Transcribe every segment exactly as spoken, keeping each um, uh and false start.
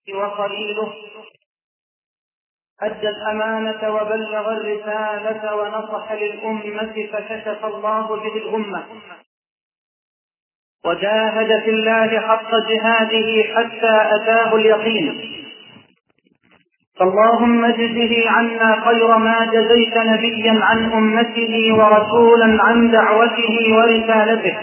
وخليله أدى الأمانة وبلغ الرسالة ونصح للأمة فكشف الله به الأمة وجاهد في الله حق جهاده حتى أتاه اليقين. فاللهم اجزه عنا خير ما جزيت نبيا عن أمته ورسولا عن دعوته ورسالته،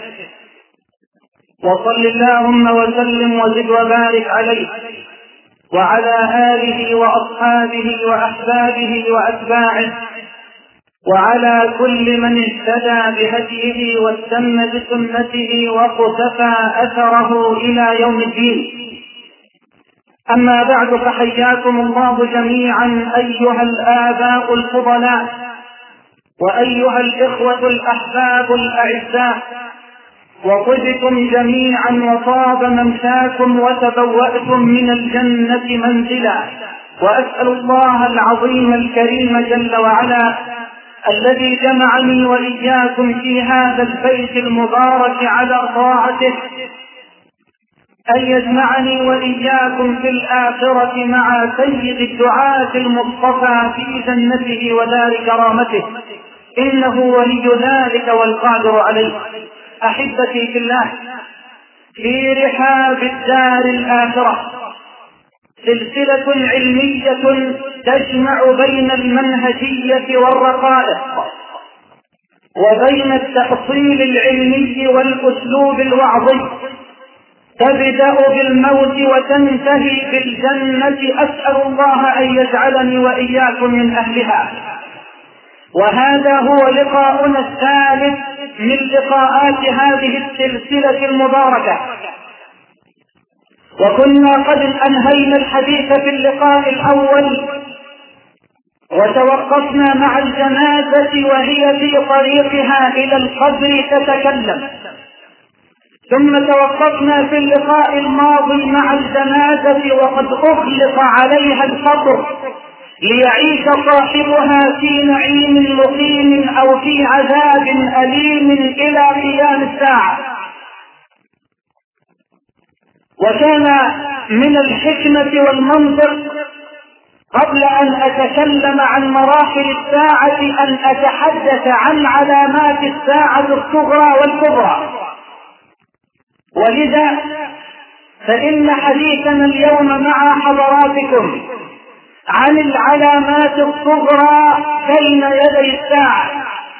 وصل اللهم وسلم وزد وبارك عليه وعلى آله وأصحابه وأحبابه وأتباعه وعلى كل من اهتدى بهديه واستنى بسنته وقتفى أثره إلى يوم الدين. أما بعد، فحياكم الله جميعا أيها الآباء الفضلاء وأيها الإخوة الأحباب الأعزاء، وطبتم جميعا وطاب ممشاكم وتبوأتم من الجنة منزلا. وأسأل الله العظيم الكريم جل وعلا الذي جمعني وإياكم في هذا البيت المبارك على طاعته أن يجمعني وإياكم في الآخرة مع سيد الدعاة المصطفى في جنته ودار كرامته، إنه ولي ذلك والقادر عليه. أحبتي في الله، في رحاب الدار الآخرة سلسلة علمية تجمع بين المنهجية والرقائق وبين التأصيل العلمي والأسلوب الوعظي، تبدأ بالموت وتنتهي بالجنة. أسأل الله أن يجعلني وإياكم من أهلها. وهذا هو لقاؤنا الثالث من لقاءات هذه السلسلة المباركة، وكنا قد أنهينا الحديث في اللقاء الأول وتوقفنا مع الجنازة وهي في طريقها إلى القبر تتكلم، ثم توقفنا في اللقاء الماضي مع الجنازة وقد أغلق عليها القبر ليعيش صاحبها في نعيم مقيم أو في عذاب أليم إلى قيام الساعة. وكان من الحكمة والمنطق قبل أن أتكلم عن مراحل الساعة أن أتحدث عن علامات الساعة الصغرى والكبرى، ولذا فإن حديثنا اليوم مع حضراتكم عن العلامات الصغرى بين يدي الساعة.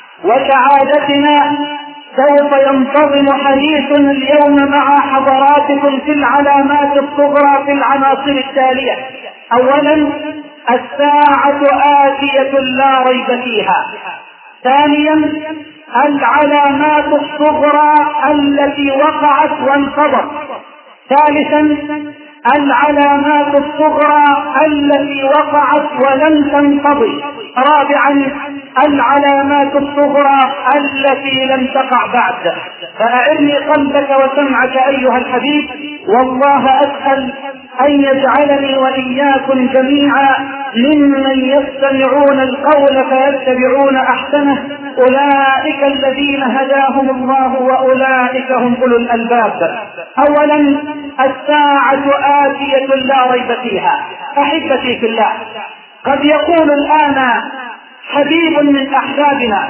وكعادتنا سوف ينتظم حديثنا اليوم مع حضراتكم في العلامات الصغرى في العناصر التالية. أولا، الساعة آتية لا ريب فيها. ثانيا، العلامات الصغرى التي وقعت وانقضت. ثالثا، العلامات الصغرى التي وقعت ولم تنقضي. رابعا، العلامات الصغرى التي لم تقع بعد. فأعرني قلبك وسمعك أيها الحبيب، والله أسأل أن يجعلني وإياكم جميعا ممن يستمعون القول فيتبعون أحسنه، أولئك الذين هداهم الله وأولئك هم أولو الألباب. أولا، الساعة آتية لا ريب فيها. أحبتي في الله، قد يقول الآن حبيب من أحبابنا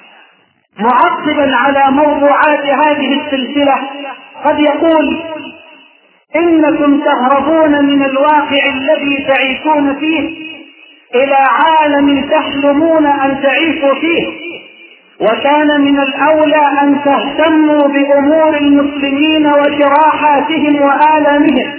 معقبا على موضوعات هذه السلسلة، قد يقول: إنكم تهربون من الواقع الذي تعيشون فيه إلى عالم تحلمون أن تعيشوا فيه، وكان من الأولى أن تهتموا بأمور المسلمين وجراحاتهم وآلامهم.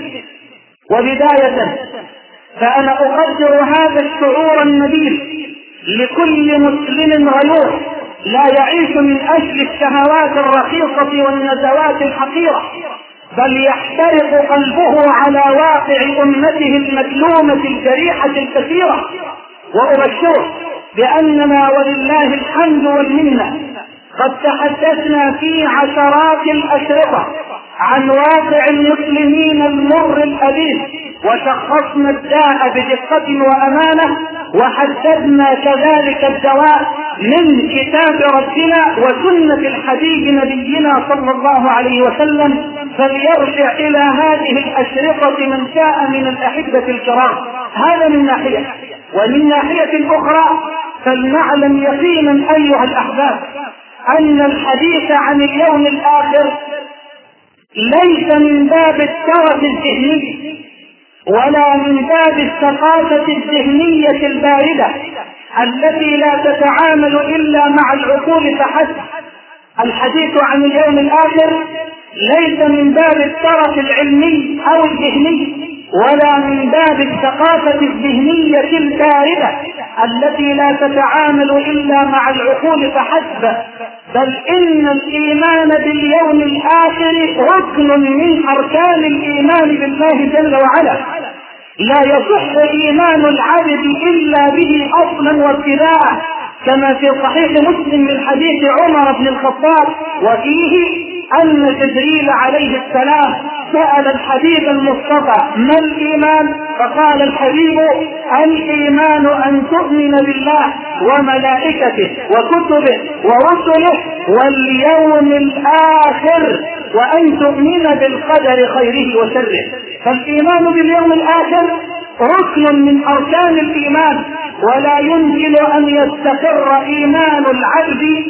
وبداية فأنا أقدر هذا الشعور النبيل لكل مسلم غيور لا يعيش من أجل الشهوات الرخيصة والنزوات الحقيرة، بل يحترق قلبه على واقع أمته المكلومة الجريحة الكثيرة. وأبشره بأننا ولله الحمد والمنة قد تحدثنا في عشرات الأشرطة عن واقع المسلمين المر الأليم، وشخصنا الداء بدقة وأمانة، وحددنا كذلك الدواء من كتاب ربنا وسنة الحبيب نبينا صلى الله عليه وسلم. فليرجع إلى هذه الأشرطة من شاء من الأحبة الكرام. هذا من ناحية. ومن ناحية أخرى فلنعلم يقينا أيها الأحباب أن الحديث عن اليوم الآخر ليس من باب الترف الذهني ولا من باب الثقافة الذهنية الباردة التي لا تتعامل إلا مع العقول فحسب. الحديث عن اليوم الآخر ليس من باب الترف العلمي أو الذهني ولا من باب الثقافة الذهنية الباردة التي لا تتعامل إلا مع العقول فحسب، بل إن الإيمان باليوم الآخر ركن من أركان الإيمان بالله جل وعلا. لا يصح إيمان العبد إلا به أصلا وابتداء، كما في صحيح مسلم من حديث عمر بن الخطاب وفيه أن جبريل عليه السلام سأل الحبيب المصطفى ما الإيمان؟ فقال الحبيب الإيمان أن تؤمن بالله وملائكته وكتبه ورسله واليوم الآخر وأن تؤمن بالقدر خيره وشره. فالإيمان باليوم الآخر ركن من أركان الإيمان، ولا يمكن أن يستقر إيمان العبد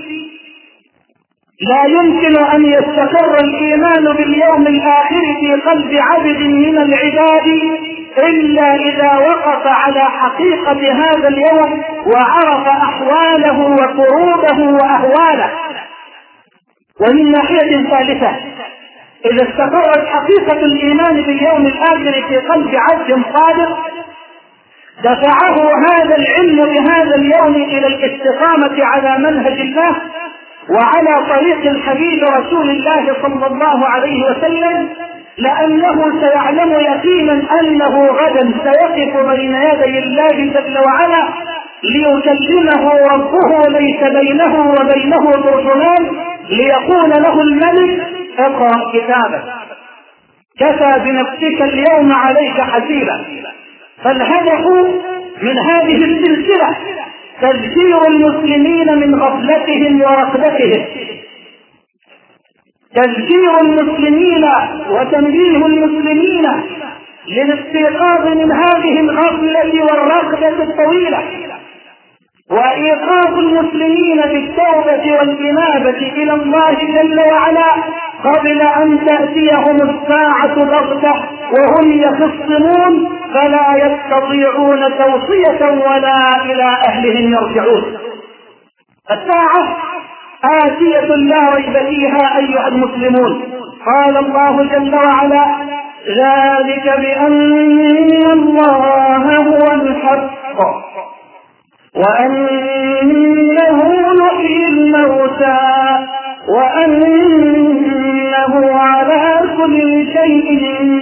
لا يمكن أن يستقر الإيمان باليوم الآخر في قلب عبد من العباد إلا إذا وقف على حقيقة هذا اليوم وعرف أحواله وكروبه وأهواله. ومن ناحية ثالثة، إذا استقرت حقيقة الإيمان باليوم الآخر في قلب عبد صادق دفعه هذا العلم بهذا اليوم إلى الاستقامة على منهج الله وعلى طريق الحبيب رسول الله صلى الله عليه وسلم، لأنه سيعلم يقينا أنه غدا سيقف بين يدي الله جل وعلا ليكلمه ربه ليس بينه وبينه ترجمان، ليقول له الملك اقرأ كتابك كفى بنفسك اليوم عليك حسيبا. فالهدف من هذه السلسلة تذكير المسلمين من غفلتهم ورقدتهم، تذكير المسلمين وتنبيه المسلمين للاستيقاظ من هذه الغفلة والرقدة الطويلة، وإيقاظ المسلمين بالتوبة والإنابة إلى الله جل وعلا قبل أن تأتيهم الساعة بغتة وهم يخصمون فلا يستطيعون توصية ولا إلى أهلهم يرجعون. الساعة آتية لا ريب فيها أيها المسلمون. قال الله جل وعلا ذلك بأن الله هو الحق وأنه يحيي الموتى وأنه على كل شيء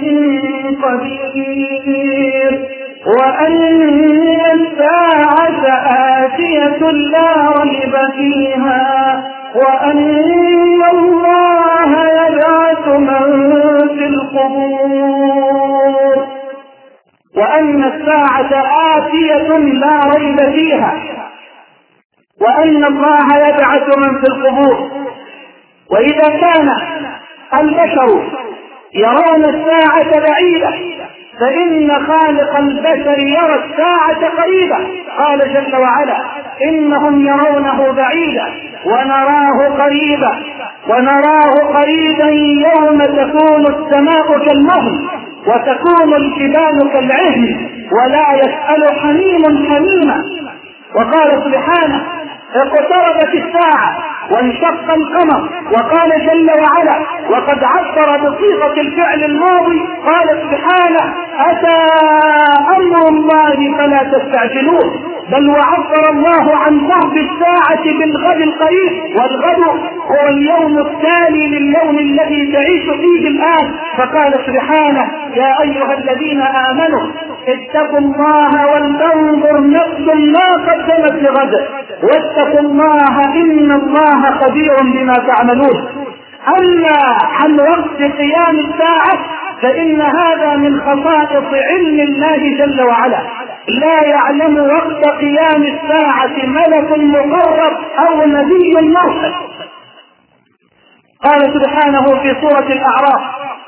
قدير وأن الساعة آتية لا ريب فيها وأن الله يبعث من في القبور وأن الساعة آتية لا ريب فيها وأن الله يبعث من في القبور. وإذا كان البشر يرون الساعة بعيدة فإن خالق البشر يرى الساعة قريبة. قال جل وعلا إنهم يرونه بعيدا ونراه قريبا ونراه قريبا يوم تكون السماء كالمهل وتكون الجبال كالعهن ولا يسأل حميم حميما. وقال سبحانه اقتربت الساعة وانشق القمر. وقال جل وعلا وقد عبر بصيغة الفعل الماضي قال سبحانه أتى أمر الله فلا تستعجلوه، بل وعبر الله عن قرب الساعة بالغد القريب، والغد هو اليوم التالي لليوم الذي تعيش فيه الآن. فقال سبحانه يا أيها الذين آمنوا اتقوا الله ولتنظر نفس ما قدمت لغد واتقوا الله إن الله خبير بما تعملون. أما عن وقت قيام الساعة فإن هذا من خصائص علم الله جل وعلا، لا يعلم وقت قيام الساعة ملك مقرب أو نبي مرسل. قال سبحانه في سورة الأعراف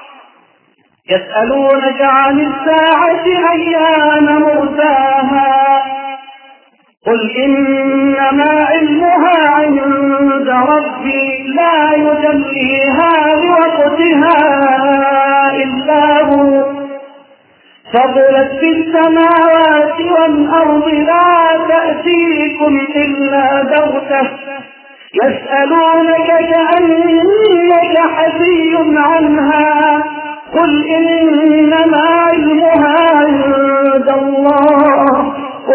يسألونك عن الساعة أيان مرساها قل إنما علمها عند ربي لا يجليها لوقتها إلا هو ثقلت في السماوات والأرض لا تأتيكم إلا بغتة يسألونك كأنك حفي عنها قل إنما علمها عند الله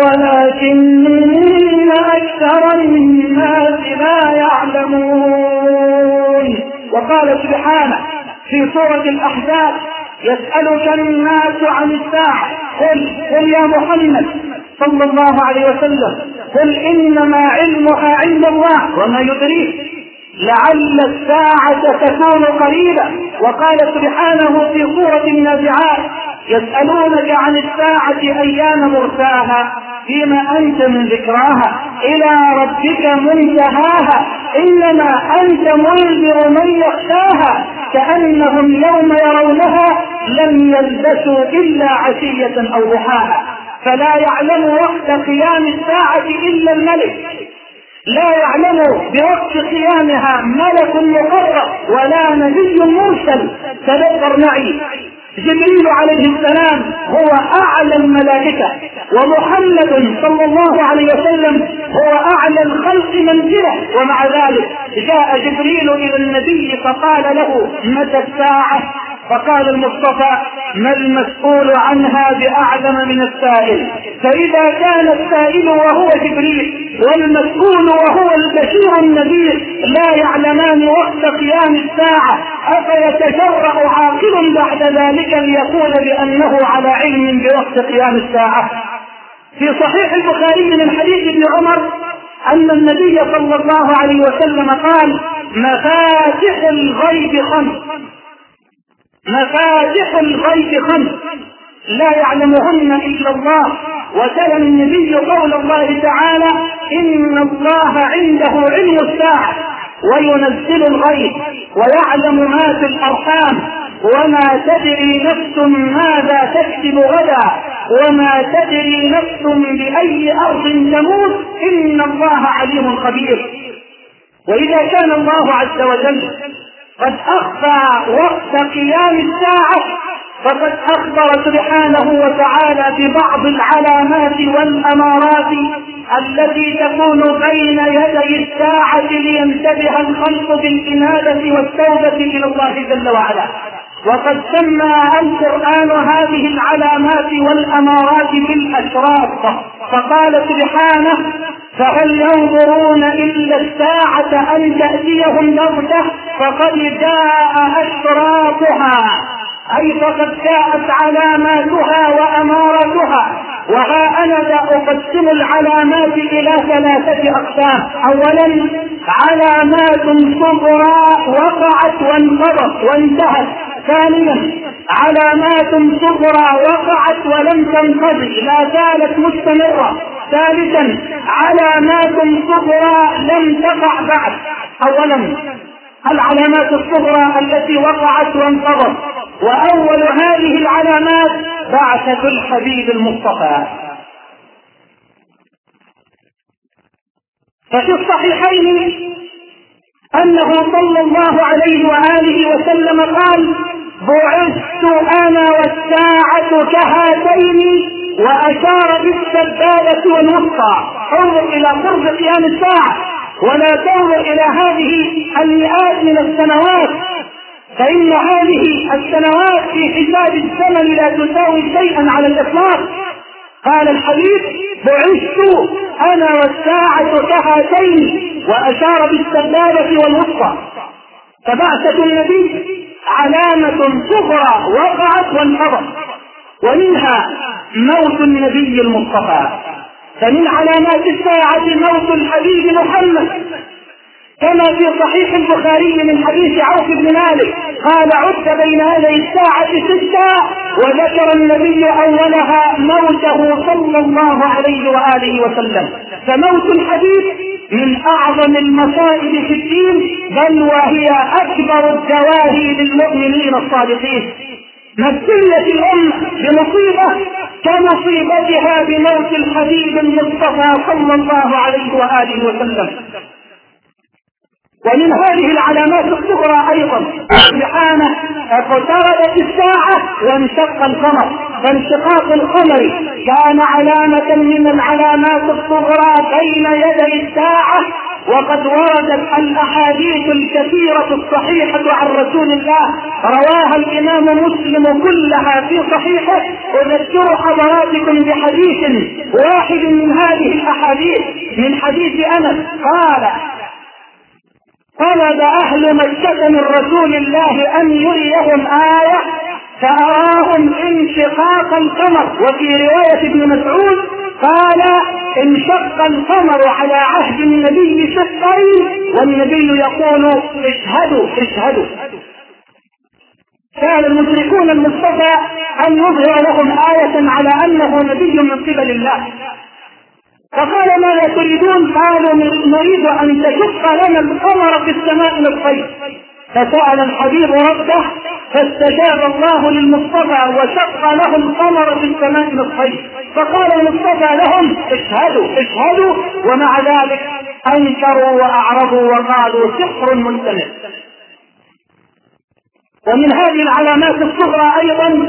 ولكن أكثر الناس لا يعلمون. وقال سبحانه في سورة الأحزاب يسألك الناس عن الساعة قل قل يا محمد صلى الله عليه وسلم قل إنما علمها عند الله وما يدريك لعل الساعة تكون قريبة. وقال سبحانه في سورة النازعات يسألونك عن الساعة أيان مرساها فيما أنت من ذكراها إلى ربك منتهاها إنما أنت منذر من يخشاها كأنهم يوم يرونها لم يلبثوا إلا عشية أو ضحاها. فلا يعلم وقت قيام الساعة إلا الملك، لا يعلم بوقت قيامها ملك مقرب ولا نبي مرسل. تذكر معي جبريل عليه السلام هو أعلى الملائكة، ومحمد صلى الله عليه وسلم هو أعلى الخلق منزلة، ومع ذلك جاء جبريل إلى النبي فقال له متى الساعة؟ فقال المصطفى ما المسؤول عنها بأعلم من السائل. فإذا كان السائل وهو جبريل والمسؤول وهو البشير النذير لا يعلمان وقت قيام الساعة أفيتجرأ عاقل بعد ذلك ليقول بأنه على علم بوقت قيام الساعة؟ في صحيح البخاري من حديث ابن عمر أن النبي صلى الله عليه وسلم قال مفاتح الغيب خمس مفاتح الغيب خمس لا يعلمهن إلا الله. وتلا النبي قول الله تعالى إن الله عنده علم الساعة وينزل الغيب ويعلم ما في الأرحام وما تدري نفس ماذا تكسب غدا وما تدري نفس بأي أرض تموت إن الله عليم خبير. وإذا كان الله عز وجل قد أخفى وقت قيام الساعة فقد أخبر سبحانه وتعالى ببعض العلامات والأمارات التي تكون بين يدي الساعة لينتبه الخلق بالإنابة والتوبة إلى الله جل وعلا. وقد سمى القرآن هذه العلامات والأمارات بالأشراط، فقال سبحانه فهل ينظرون إلا الساعة أن تأتيهم بغتة فقد جاء أشراطها، أي فقد جاءت علاماتها وأماراتها. وها أنا ذا أقسم العلامات إلى ثلاثة أقسام. أولا علامات صغرى وقعت وانقضت وانتهت. ثانيا علامات صغرى وقعت ولم تنقضي لا زالت مستمرة. ثالثا علامات صغرى لم تقع بعد. أولا العلامات الصغرى التي وقعت وانقضت، وأول هذه العلامات بعثة الحبيب المصطفى. ففي الصحيحين أنه صلى الله عليه وآله وسلم قال بعثت أنا والساعة كهاتين، وأشار بالسبابة والوسطى. انظر إلى قرب قيام الساعة ولا تنظر إلى هذه المئات من السنوات، فإن هذه السنوات في حساب الزمن لا تساوي شيئا على الإطلاق. قال الحديث بعثت أنا والساعة كهاتين، وأشار بالسبابة والوسطى. فبعثة النبي علامة صغرى وقعت وانقضت، ومنها موت النبي المصطفى. فمن علامات الساعة موت الحبيب محمد، كما في صحيح البخاري من حديث عوف بن مالك قال عد بين يدي الساعة ستة، وذكر النبي أولها موته صلى الله عليه وآله وسلم. فموت الحبيب من أعظم المصائب في الدين، بل وهي أكبر الدواهي للمؤمنين الصادقين. ما ابتليت الأمة بمصيبة كمصيبتها بموت الحبيب المصطفى صلى الله عليه وآله وسلم. ومن هذه العلامات الصغرى أيضا سبحانه اقتربت الساعة وانشق القمر، فانشقاق القمر كان علامة من العلامات الصغرى بين يدي الساعة. وقد وردت الأحاديث الكثيرة الصحيحة عن رسول الله رواها الإمام مسلم كلها في صحيحه. أذكر حضراتكم بحديث واحد من هذه الأحاديث من حديث أنس قال: طلب أهل مكة من رسول الله أن يريهم آية فأراهم انشقاق القمر. وفي رواية ابن مسعود قال: انشق القمر على عهد النبي شقين والنبي يقول: اشهدوا اشهدوا. كان المشركون المصطفى أن يظهر لهم آية على أنه نبي من قبل الله، فقال: ماذا تريدون؟ قالوا: نريد أن تشق لنا القمر في السماء نصفين. فسأل الحبيب ربه فاستجاب الله للمصطفى وشق له القمر في السماء نصفين. فقال المصطفى لهم: اشهدوا اشهدوا. ومع ذلك أنكروا وأعرضوا وقالوا: سحر مستمر. ومن هذه العلامات الصغرى أيضا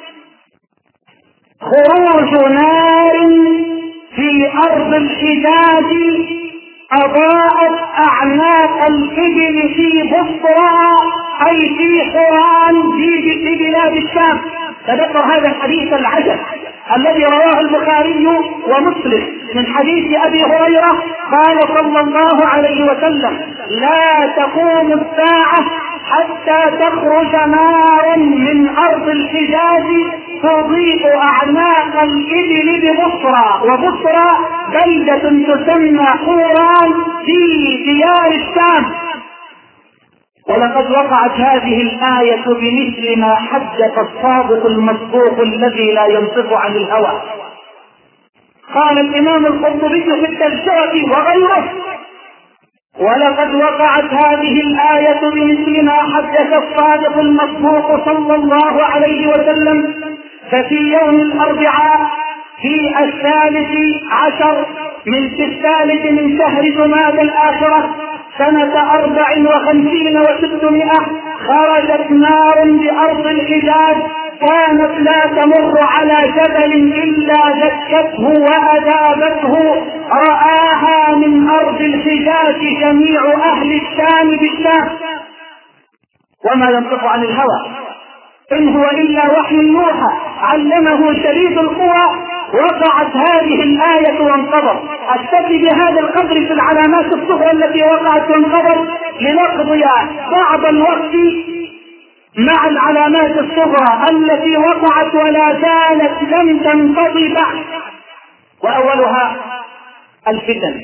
خروج نار في أرض الحجاز أضاءت أعناق الإبل في بصرى أي في حوران في بلاد الشام. تذكر هذا الحديث العجب الذي رواه البخاري ومسلم من حديث أبي هريرة قال صلى الله عليه وسلم: لا تقوم الساعة حتى تخرج نار من أرض الحجاز تضيء أعناق الإبل ببصرى. وبصرى بلدة تسمى حوران في ديار الشام. ولقد وقعت هذه الآية بمثل ما حدث الصادق المصدوق الذي لا ينطق عن الهوى. قال الإمام القرطبي في التذكرة وغيره: ولقد وقعت هذه الآية بمثل ما حدث الصادق المصدوق صلى الله عليه وسلم. ففي يوم الأربعاء في الثالث عشر من في الثالث من شهر جمادى الآخرة سنة أربع وخمسين وستمائة خرجت نار بأرض الحجاز كانت لا تمر على جبل إلا دكته وأذابته. رآها من أرض الحجاز جميع أهل الشام بالشام. وما ينطق عن الهوى إن هو إلا وحي يوحى علمه شديد القوى. وقعت هذه الآية وانقضت. أكتفي بهذا القدر في العلامات الصغرى التي وقعت وانقضت لنقضي بعض الوقت مع العلامات الصغرى التي وقعت ولا زالت لم تنقضي بعد. وأولها الفتن،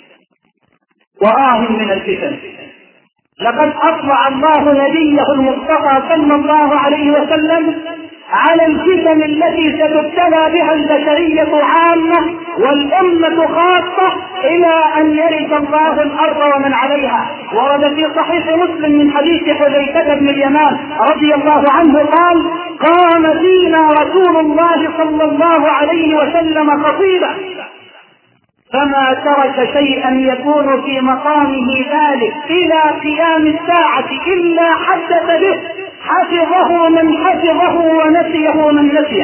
وآه من الفتن. لقد أطلع الله نبيه المصطفى صلى الله عليه وسلم على الفتن التي ستبتلى بها البشرية عامة والأمة خاصة إلى أن يرث الله الأرض ومن عليها. ورد في صحيح مسلم من حديث حذيفة بن اليمان رضي الله عنه قال: قام فينا رسول الله صلى الله عليه وسلم خطيبا فما ترك شيئا يكون في مقامه ذلك إلى قيام الساعة إلا حدث به، حفظه من حفظه ونسيه من نسيه.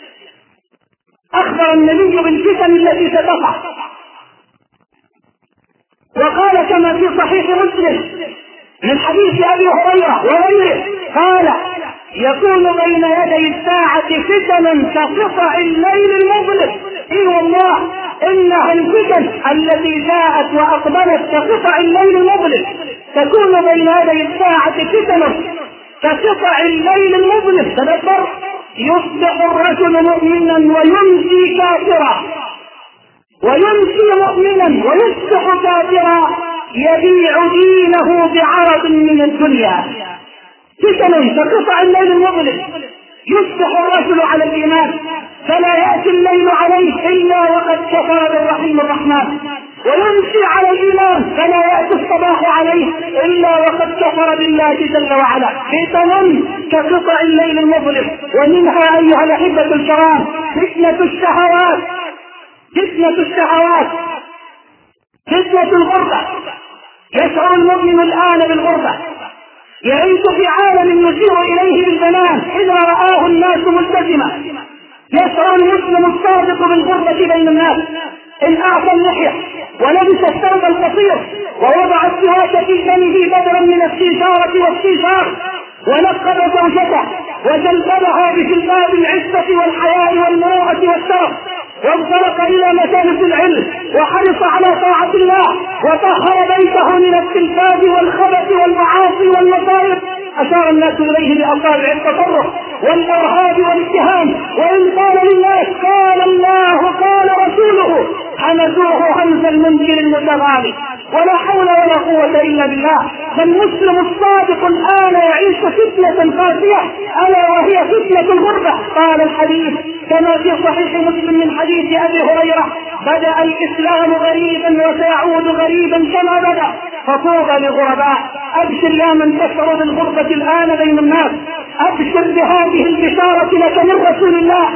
أخبر النبي بالفتن التي ستقع، وقال كما في صحيح مسلم من حديث أبي هريرة وغيره قال: يكون بين يدي الساعة فتن كقطع الليل المظلم. إي والله إنها الفتن التي جاءت وأقبلت كقطع الليل المظلم تكون بين يدي الساعة فتن كقطع الليل المظلم. تذكر: يصبح الرجل مؤمنا ويمسي كافرا، ويمسي مؤمنا ويصبح كافرا، يبيع دينه بعرض من الدنيا. فتن كقطع الليل المظلم. يصبح الرجل على الإيمان فلا يأتي الليل عليه إلا وقد كفر بالرحيم الرحمن، ويمشي على الإيمان فلا يأتي الصباح عليه إلا وقد كفر بالله جل وعلا. فتن كقطع الليل المظلم. ومنها أيها الأحبة الكرام فتنة الشهوات، فتنة الشهوات، فتنة الغربة. يشعر المؤمن الآن بالغربة، يعيش في عالم يشير إليه بالبنان إذا رآه الناس ملتزما. يشعر المسلم الصادق بالغربة بين الناس إن أعطى اللحية ولبس الثوب القصير ووضع السواك في فمه بدلا من الشيشارة والشيشار ولقب زوجته وجلبها بجلباب العزة والحياء والمروءة والشرف وانطلق إلى مجالس العلم وحرص على طاعة الله وطهر بيته من التلفاز والخبث والمعاصي والمصائب. أشار الناس إليه بأصابع التطرف والإرهاب والاتهام، وإن قال للناس قال الله قال رسوله حمدوه همز المنكر المتغالي. ولا حول ولا قوة إلا بالله. فالمسلم الصادق الآن يعيش فتنة قاسية ألا وهي فتنة الغربة. قال الحديث كما في صحيح مسلم من حديث أبي هريرة بدأ الإسلام غريبا وسيعود غريبا كما بدأ فطوبى للغرباء. أبشر يا من تشعر بالغربة الآن بين الناس، أبشر بهذه البشارة لك من رسول الله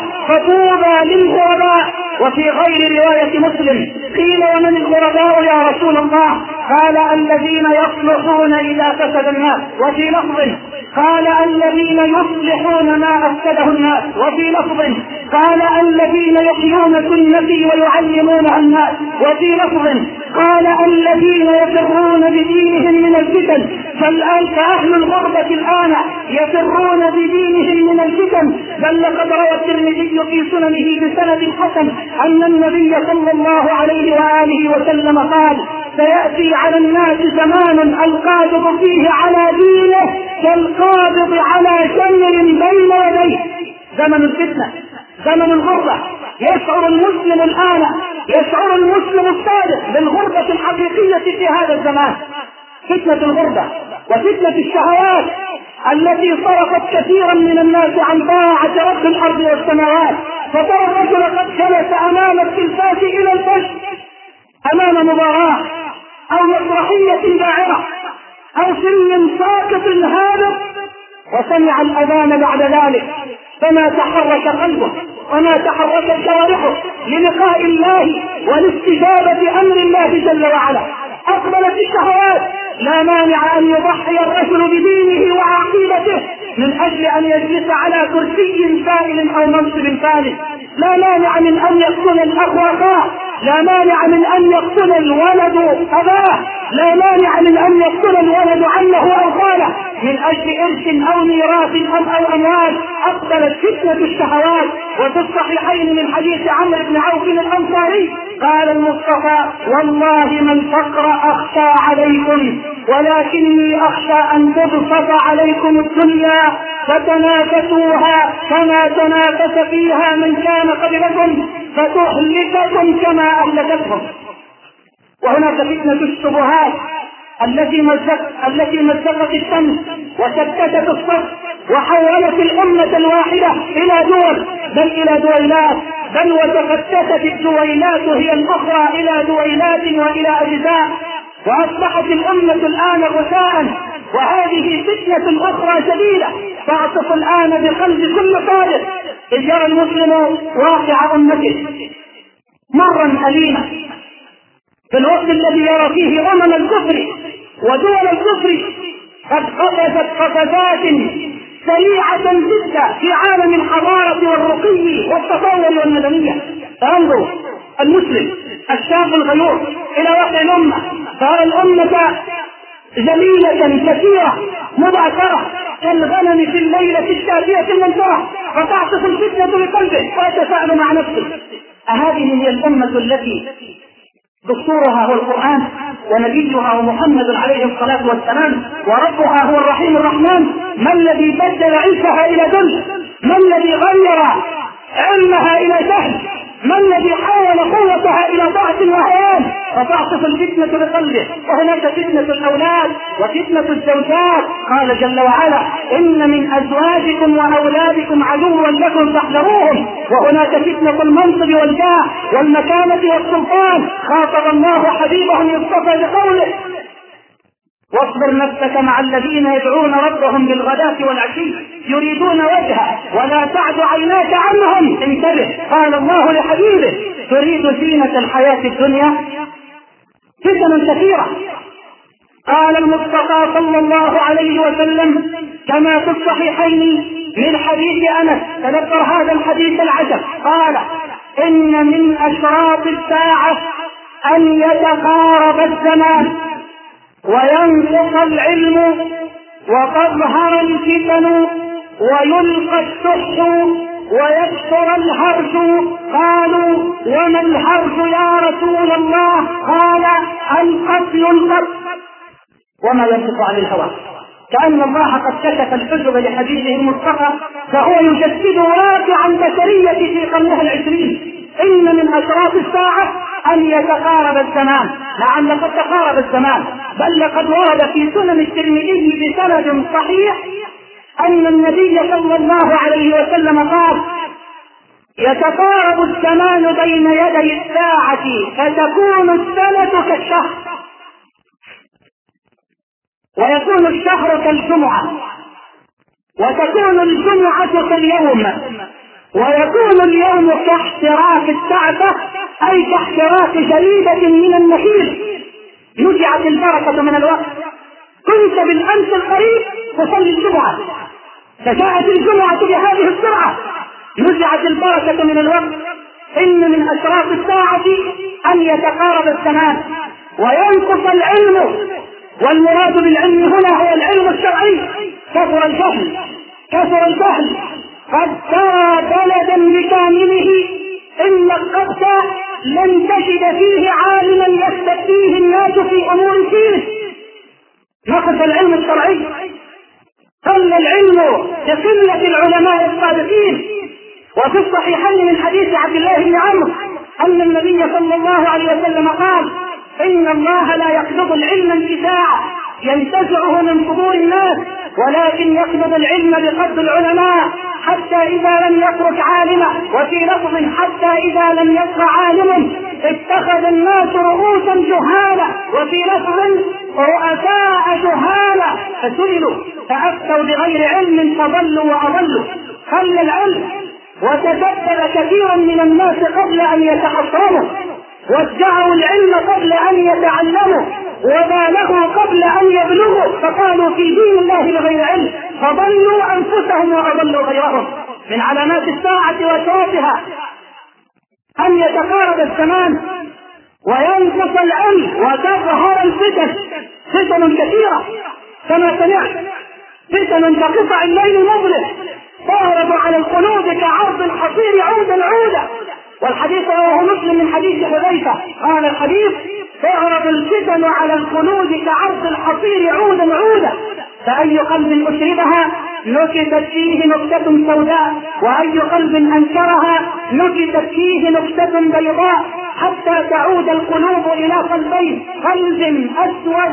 فطوبى للغرباء. وفي غير رواية مسلم قيل ومن الغرباء يا رسول الله؟ قال الذين يصلحون إذا فسد الناس. وفي لفظ قال الذين يصلحون ما أفسده الناس. وفي لفظ قال الذين يحيون سنتي ويعلمون الناس. وفي لفظ قال الذين يفرون بدينهم من الفتن. فالآن فأهل الغربة الآن يفرون بدينهم من الفتن. بل لقد روى الترمذي في سننه بسند حسن أن النبي صلى الله عليه وآله وسلم قال سيأتي على الناس زمان القابض فيه على دينه كالقابض على شمر بين يديه. زمن الفتنة، زمن الغربة. يشعر المسلم الآن، يشعر المسلم الصادق بالغربة الحقيقية في هذا الزمان. فتنة الغربة وفتنة الشهوات التي صرفت كثيرا من الناس عن طاعة رب الأرض والسماوات. فترى الرجل قد جلس أمام التلفاز إلى الفجر أمام مباراة أو مسرحية داعرة أو فيلم ساقط هابط وسمع الأذان بعد ذلك فما تحرك قلبه وما تحركت جوارحه للقاء الله ولاستجابة أمر الله جل وعلا. أقبلت الشهوات. لا مانع أن يضحي الرجل بدينه وعقيدته من أجل أن يجلس على كرسي سائل أو منصب ثالث. لا مانع من أن يقتل الأخ أخاه، لا مانع من أن يقتل الولد أباه، لا مانع من أن يقتل الولد عمه أو خاله من أجل إرث أو ميراث أو أموال. أقبلت فتنة الشهوات. وفي الصحيحين من حديث عمرو بن عوف الأنصاري قال المصطفى والله ما الفقر أخشى عليكم ولكني أخشى أن تبسط عليكم الدنيا فتنافسوها كما تنافس فيها من كان قبلكم فتهلككم كما أهلكتهم. وهناك فتنة الشبهات التي مزقت التي مزقت الشمس وشتتت الصف وحولت الأمة الواحدة إلى دول بل إلى دويلات، بل وتفتتت الدويلات هي الأخرى إلى دويلات وإلى أجزاء، وأصبحت الأمة الآن غثاء. وهذه فتنة أخرى شديدة تعطف الآن بقلب كل صادق إذ يرى المسلم واقع أمته مرا أليما في الوقت الذي يرى فيه أمم الكفر ودول الكفر قد قفزت قفزات سريعة جدا في عالم الحضارة والرقي والتطور والمدنية. فانظر المسلم الشاب الغيور إلى واقع الأمة، ترى الأمة جميلة كثيرة مبعثرة كالغنم في الليلة الشاتية المنثرة، فتعطف الفتنة بقلبه ويتساءل مع نفسه أهذه هي الأمة التي دستورها هو القرآن ونبيها ومحمد عليه الصلاة والسلام وربها هو الرحيم الرحمن؟ ما الذي بدل عيشها إلى ذل؟ ما الذي غير علمها إلى جهل؟ ما الذي حول قوتها إلى ضعف وهوان؟ فتعصف الفتنة بقلبه. وهناك فتنة الأولاد وفتنة الزوجات، قال جل وعلا إن من أزواجكم وأولادكم عدوا لكم فاحذروهم. وهناك فتنة المنصب والجاه والمكانة والسلطان، خاطب الله حبيبه المصطفى بقوله واصبر نفسك مع الذين يدعون ربهم بالغداة والعشي يريدون وجهه ولا تعد عيناك عنهم. انتبه، قال الله لحبيبه تريد زينة الحياة الدنيا، فتن كثيرة. قال المصطفى صلى الله عليه وسلم كما في الصحيحين من حديث أنس، تذكر هذا الحديث العجب، قال إن من أشراط الساعة أن يتقارب الزمان وينقص العلم وتظهر الفتن ويلقى السحت ويكثر الهرج. قالوا وما الهرج يا رسول الله؟ قال القتل القتل وما ينطق عن الهوى. كأن الله قد كشف الحجب لحديثه المصطفى فهو يجسد واقع البشرية في قرنها العشرين. إن من أشراط الساعة أن يتقارب الزمان. نعم لقد تقارب الزمان، بل لقد ورد في سنن الترمذي بسند صحيح أن النبي صلى الله عليه وسلم قال يتقارب الزمان بين يدي الساعة فتكون السنة كالشهر ويكون الشهر كالجمعة وتكون الجمعة كاليوم ويكون اليوم كاحتراق السعفة أي كاحتراق جريدة من النخيل. نزعت البركة من الوقت. كنت بالأمس القريب تصلي الجمعة فجاءت الجمعة بهذه السرعة، نزعت البركة من الوقت. إن من أشراط الساعة أن يتقارب الزمان وينقص العلم، والمراد بالعلم هنا هو العلم الشرعي. كثر الجهل كثر الجهل قد ترى بلدا بكامله إن القبض لن تجد فيه عالما يستفتيه الناس في أمور فيه. نقص العلم الشرعي، قل العلم كقلة العلماء الصادقين. وفي الصحيحين من حديث عبد الله بن عمرو أن النبي صلى الله عليه وسلم قال إن الله لا يقبض العلم انتزاعا ينتزعه من صدور الناس، ولكن يقبض العلم بقبض العلماء حتى إذا لم يترك عالما، وفي لفظ حتى إذا لم يبق عالم اتخذ الناس رؤوسا جهالا، وفي لفظ رؤساء جهالا فسئلوا فأفتوا بغير علم فضلوا وأضلوا. خل العلم وتدبر كثيرا من الناس قبل أن يتحصروا، وادعوا العلم قبل أن يتعلموا، وبالغوا قبل أن يبلغوا، فقالوا في دين الله بغير علم فضلوا أنفسهم وأضلوا غيرهم. من علامات الساعة وأشراطها أن يتقارب الزمان وينقص العلم وتظهر الفتن. فتن كثيرة كما سمعت، فتن كقطع الليل المظلم تعرض على القلوب كعرض الحصير عودا عودا. والحديث رواه مسلم من حديث حذيفة قال الحديث تعرض الفتن على القلوب كعرض الحصير عودا عودا، فأي قلب أشربها نكتت فيه نكتة سوداء وأي قلب أنكرها نكتت فيه نكتة بيضاء، حتى تعود القلوب إلى قلبين، قلب أسود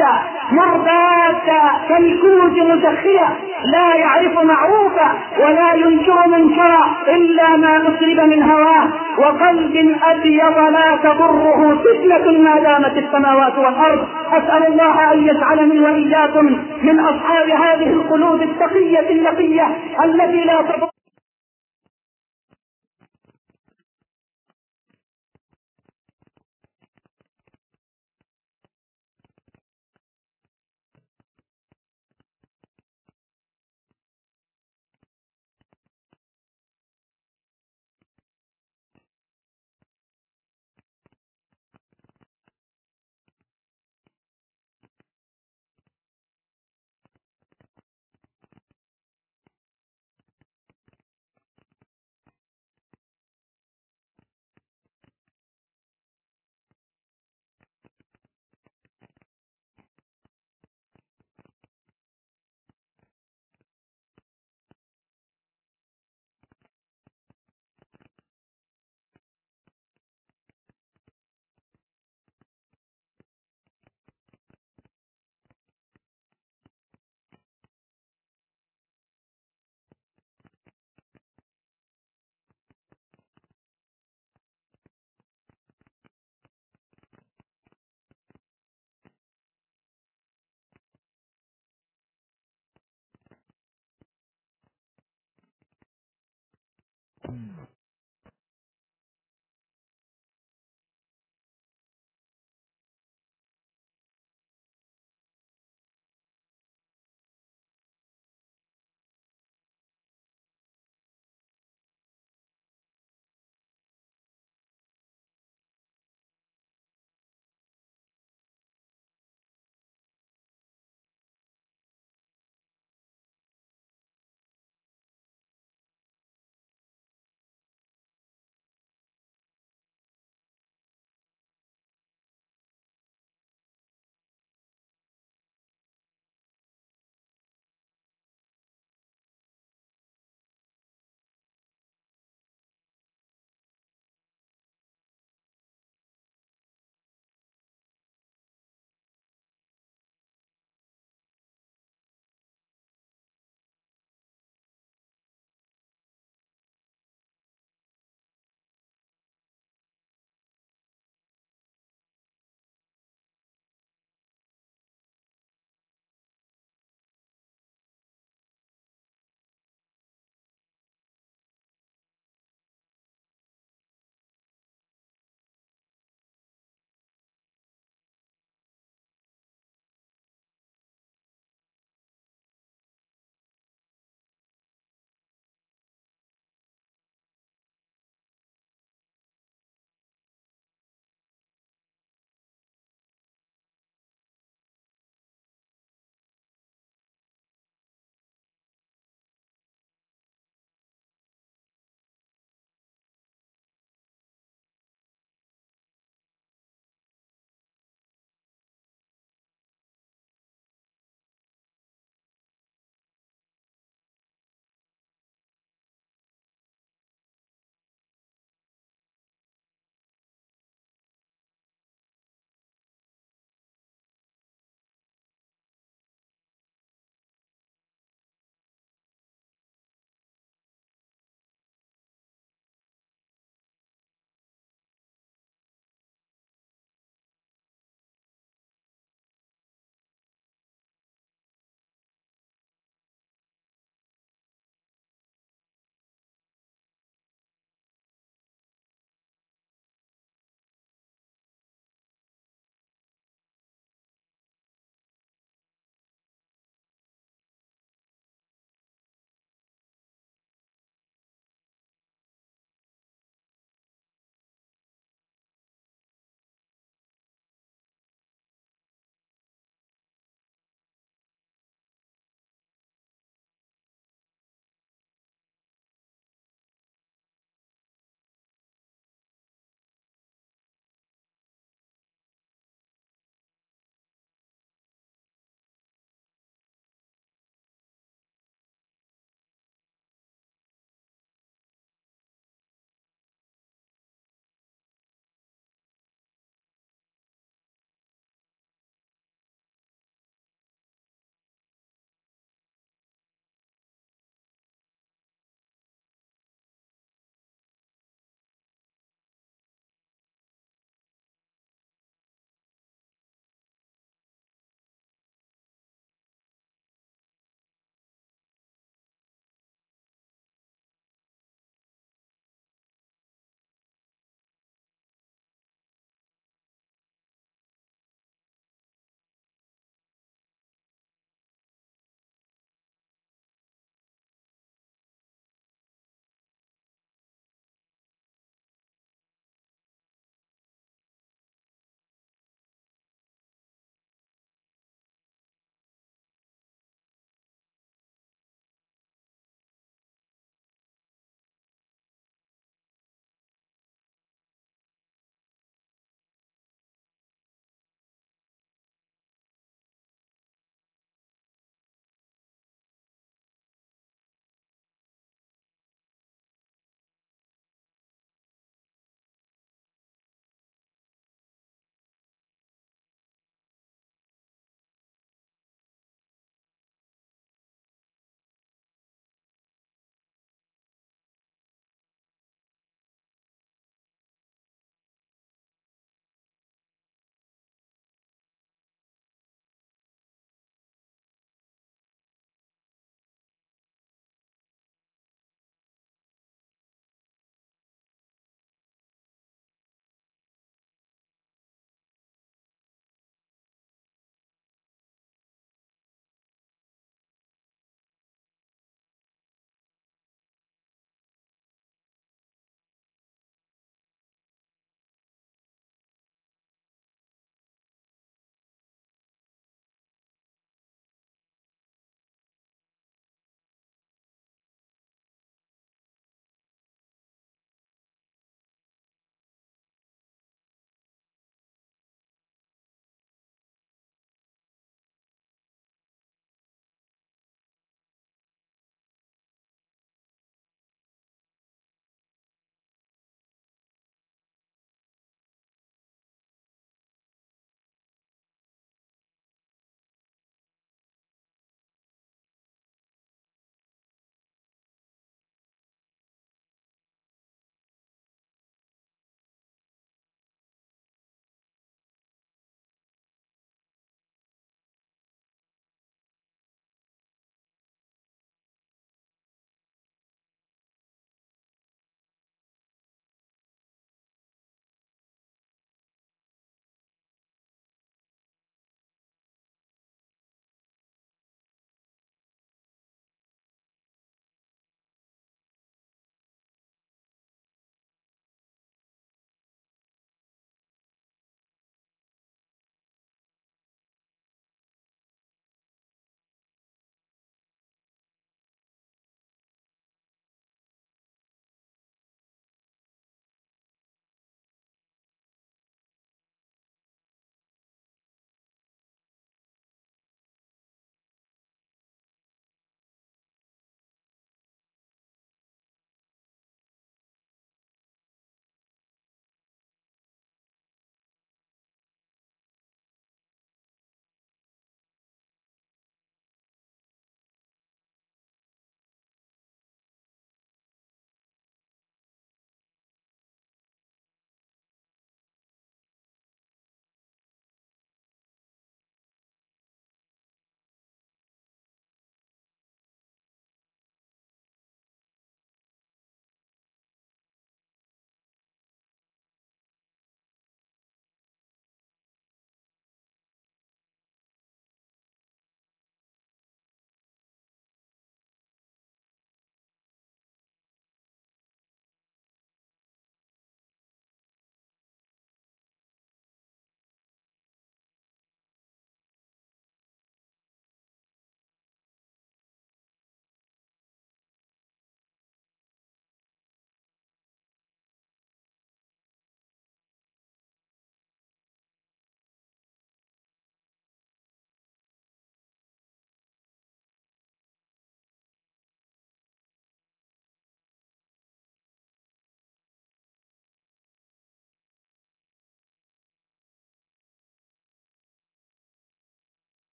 مرضاة كالكوز مزخية لا يعرف معروفا ولا ينكر منكرا إلا ما أشرب من هواه، وقلب أبيض لا تضره فتنة ما دامت السماوات والأرض. أسأل الله أن يجعلني وإياكم من أصحاب هذه القلوب التقية النقية التي لا تضر